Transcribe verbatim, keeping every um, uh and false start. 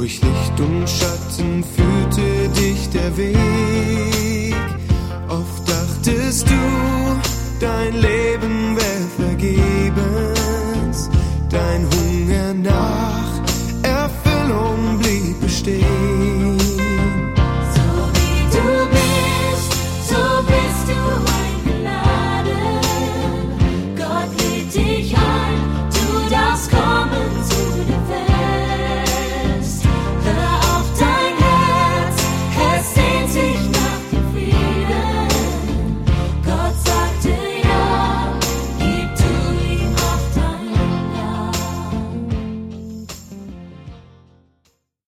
Durch Licht und Schatten führte dich der Weg. Oft dachtest du, dein Leben wär vergebens. Dein Hunger nach Erfüllung blieb bestehen.